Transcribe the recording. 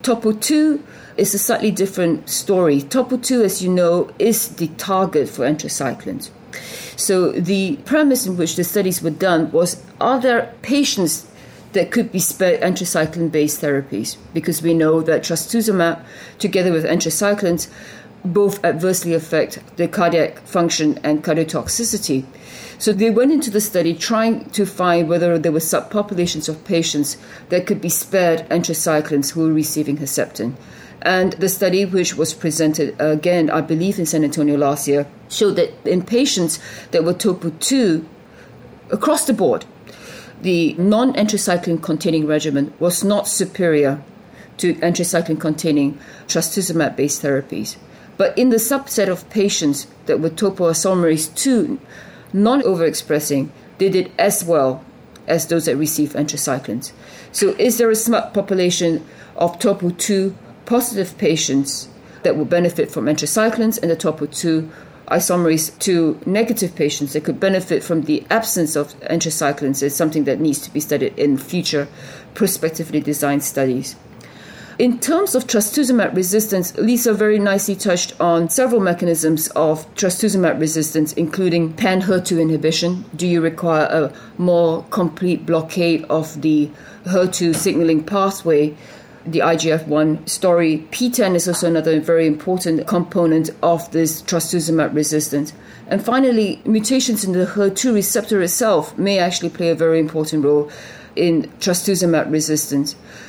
Topo2 is a slightly different story. Topo2, as you know, is the target for anthracyclines. So the premise in which the studies were done was, are there patients that could be spared anthracycline-based therapies? Because we know that trastuzumab, together with anthracyclines, both adversely affect the cardiac function and cardiotoxicity. So they went into the study trying to find whether there were subpopulations of patients that could be spared anthracyclines who were receiving Herceptin. And the study, which was presented again, I believe, in San Antonio last year, showed that in patients that were Topo2, across the board, the non-anthracycline containing regimen was not superior to anthracycline containing trastuzumab-based therapies. But in the subset of patients that were topoisomerase 2 non-overexpressing, they did as well as those that received anthracyclines. So is there a smart population of Topo2 positive patients that will benefit from anthracyclines, and the Topo2 isomerase 2 negative patients that could benefit from the absence of anthracyclines? Is something that needs to be studied in future prospectively designed studies. In terms of trastuzumab resistance, Lisa very nicely touched on several mechanisms of trastuzumab resistance, including pan-HER2 inhibition. Do you require a more complete blockade of the HER2 signaling pathway? The IGF-1 story. PTEN is also another very important component of this trastuzumab resistance. And finally, mutations in the HER2 receptor itself may actually play a very important role in trastuzumab resistance.